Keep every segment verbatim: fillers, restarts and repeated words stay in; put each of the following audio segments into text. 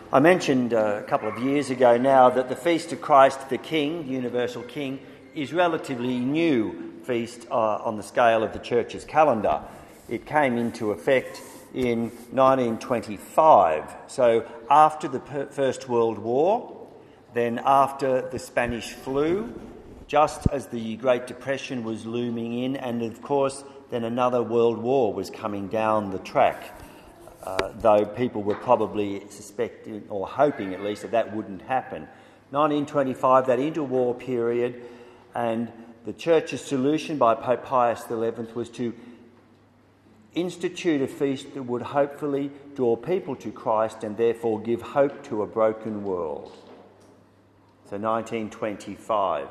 I mentioned uh, a couple of years ago now that the Feast of Christ the King, Universal King, is relatively new feast uh, on the scale of the Church's calendar. It came into effect in nineteen twenty-five, so after the First World War, then after the Spanish flu, just as the Great Depression was looming in, and of course then another world war was coming down the track. Uh, though people were probably suspecting, or hoping at least, that that wouldn't happen. nineteen twenty-five, that interwar period, and the Church's solution by Pope Pius the eleventh was to institute a feast that would hopefully draw people to Christ and therefore give hope to a broken world. So nineteen twenty-five.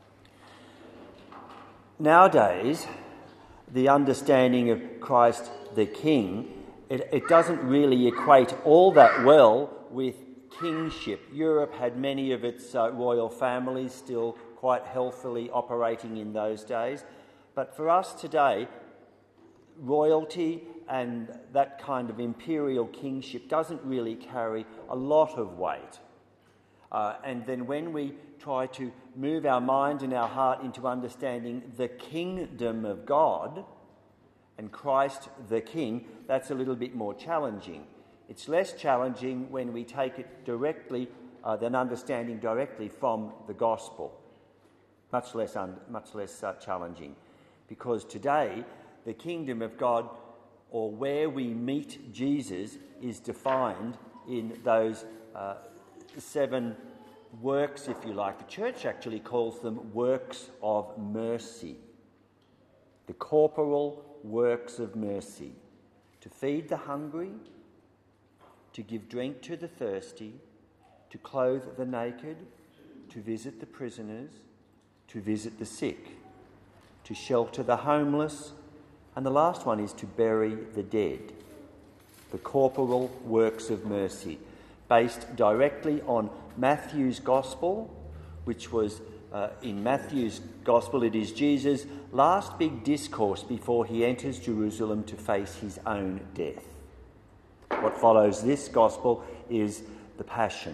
Nowadays, the understanding of Christ the King It, it doesn't really equate all that well with kingship. Europe had many of its uh, royal families still quite healthily operating in those days. But for us today, royalty and that kind of imperial kingship doesn't really carry a lot of weight. Uh, and then when we try to move our mind and our heart into understanding the kingdom of God and Christ the King, that's a little bit more challenging. It's less challenging when we take it directly, uh, than understanding directly from the gospel. Much less, un- much less uh, challenging. Because today, the kingdom of God, or where we meet Jesus, is defined in those uh, seven works, if you like. The Church actually calls them works of mercy. The corporal works of mercy: to feed the hungry, to give drink to the thirsty, to clothe the naked, to visit the prisoners, to visit the sick, to shelter the homeless, and the last one is to bury the dead. The corporal works of mercy, based directly on Matthew's Gospel, which was Uh, in Matthew's Gospel, it is Jesus' last big discourse before he enters Jerusalem to face his own death. What follows this Gospel is the Passion.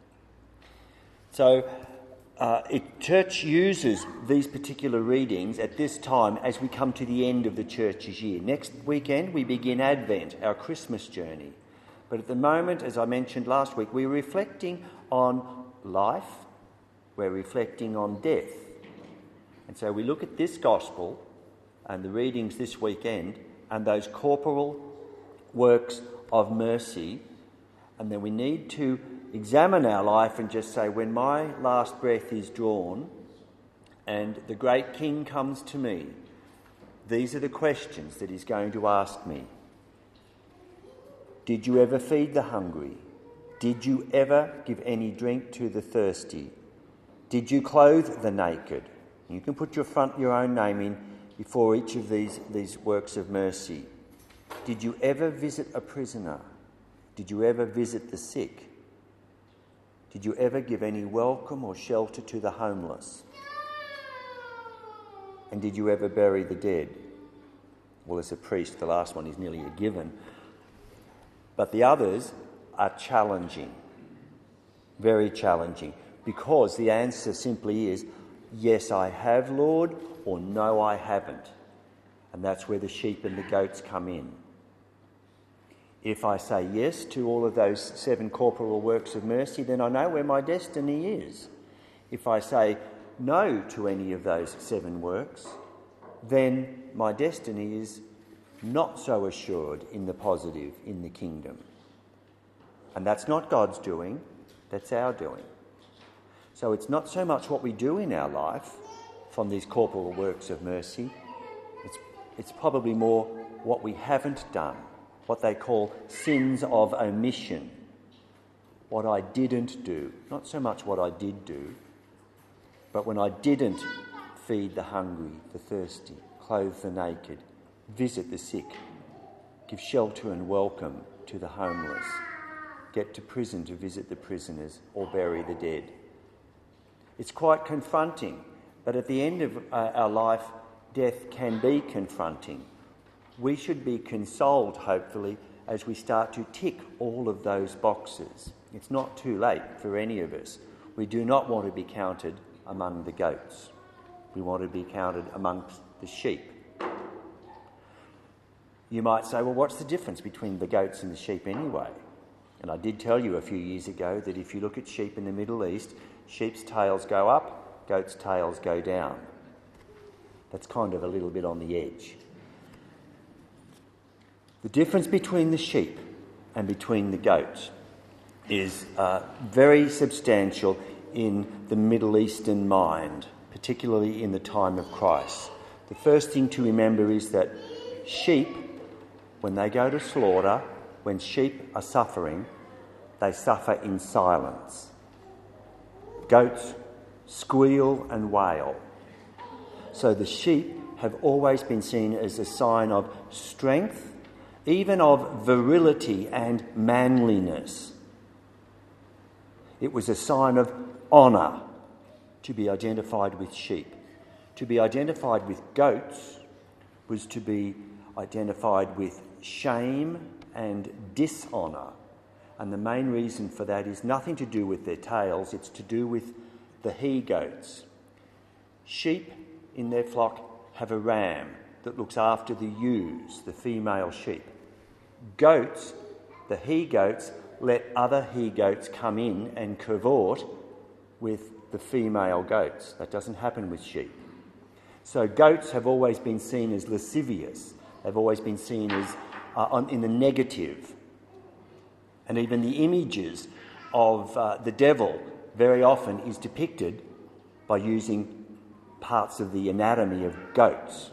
So, uh, it, Church uses these particular readings at this time as we come to the end of the Church's year. Next weekend we begin Advent, our Christmas journey. But at the moment, as I mentioned last week, we're reflecting on life. We're reflecting on death. And so we look at this gospel and the readings this weekend and those corporal works of mercy, and then we need to examine our life and just say, when my last breath is drawn and the great King comes to me, these are the questions that he's going to ask me. Did you ever feed the hungry? Did you ever give any drink to the thirsty? Did you clothe the naked? You can put your front your own name in before each of these, these works of mercy. Did you ever visit a prisoner? Did you ever visit the sick? Did you ever give any welcome or shelter to the homeless? And did you ever bury the dead? Well, as a priest, the last one is nearly a given. But the others are challenging, very challenging. Because the answer simply is, yes, I have, Lord, or no, I haven't. And that's where the sheep and the goats come in. If I say yes to all of those seven corporal works of mercy, then I know where my destiny is. If I say no to any of those seven works, then my destiny is not so assured in the positive, in the kingdom. And that's not God's doing, that's our doing. So it's not so much what we do in our life from these corporal works of mercy, it's, it's probably more what we haven't done, what they call sins of omission, what I didn't do. Not so much what I did do, but when I didn't feed the hungry, the thirsty, clothe the naked, visit the sick, give shelter and welcome to the homeless, get to prison to visit the prisoners, or bury the dead. It's quite confronting, but at the end of uh, our life, death can be confronting. We should be consoled, hopefully, as we start to tick all of those boxes. It's not too late for any of us. We do not want to be counted among the goats. We want to be counted amongst the sheep. You might say, well, what's the difference between the goats and the sheep anyway? And I did tell you a few years ago that if you look at sheep in the Middle East, sheep's tails go up, goats' tails go down. That's kind of a little bit on the edge. The difference between the sheep and between the goats is uh, very substantial in the Middle Eastern mind, particularly in the time of Christ. The first thing to remember is that sheep, when they go to slaughter, when sheep are suffering, they suffer in silence. Goats squeal and wail. So the sheep have always been seen as a sign of strength, even of virility and manliness. It was a sign of honour to be identified with sheep. To be identified with goats was to be identified with shame and dishonour. And the main reason for that is nothing to do with their tails, it's to do with the he-goats. Sheep in their flock have a ram that looks after the ewes, the female sheep. Goats, the he-goats, let other he-goats come in and cavort with the female goats. That doesn't happen with sheep. So goats have always been seen as lascivious. They've always been seen as uh, on, in the negative. And even the images of uh, the devil very often is depicted by using parts of the anatomy of goats.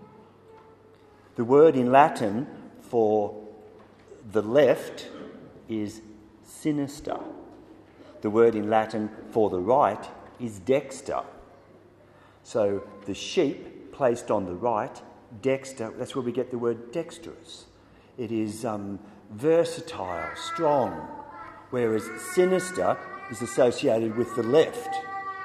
The word in Latin for the left is sinister. The word in Latin for the right is dexter. So the sheep placed on the right, dexter, that's where we get the word dexterous. It is um, versatile, strong, whereas sinister is associated with the left,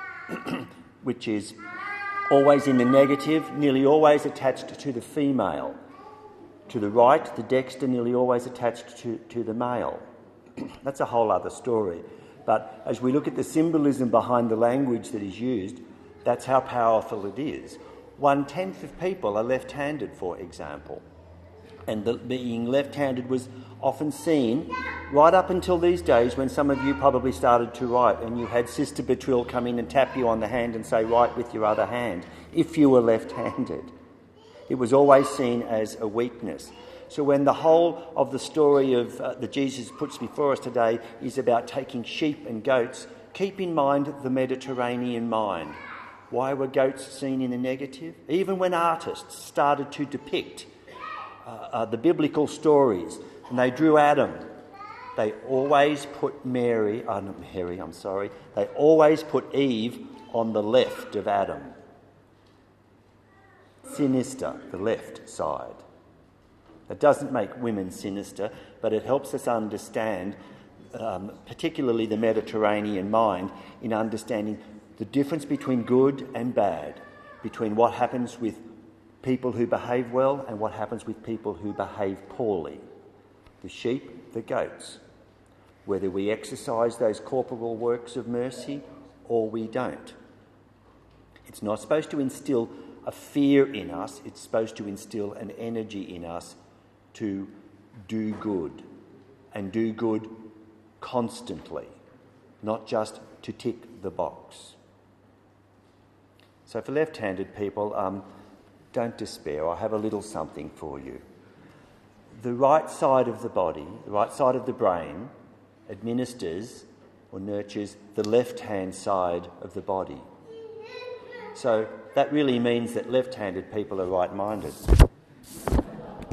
which is always in the negative, nearly always attached to the female. To the right, the dexter nearly always attached to, to the male. That's a whole other story. But as we look at the symbolism behind the language that is used, that's how powerful it is. One-tenth of people are left-handed, for example. And the, being left-handed was often seen right up until these days when some of you probably started to write and you had Sister Bertrille come in and tap you on the hand and say, write with your other hand, if you were left-handed. It was always seen as a weakness. So when the whole of the story of uh, that Jesus puts before us today is about taking sheep and goats, keep in mind the Mediterranean mind. Why were goats seen in the negative? Even when artists started to depict uh, uh, the biblical stories and they drew Adam, they always put Mary, uh, not Mary, I'm sorry, they always put Eve on the left of Adam. Sinister, the left side. It doesn't make women sinister, but it helps us understand, um, particularly the Mediterranean mind, in understanding the difference between good and bad, between what happens with people who behave well and what happens with people who behave poorly. The sheep, the goats. Whether we exercise those corporal works of mercy or we don't. It's not supposed to instill a fear in us, it's supposed to instill an energy in us to do good, and do good constantly, not just to tick the box. So for left-handed people, um, don't despair. I have a little something for you. The right side of the body, the right side of the brain, administers or nurtures the left-hand side of the body. So that really means that left-handed people are right-minded.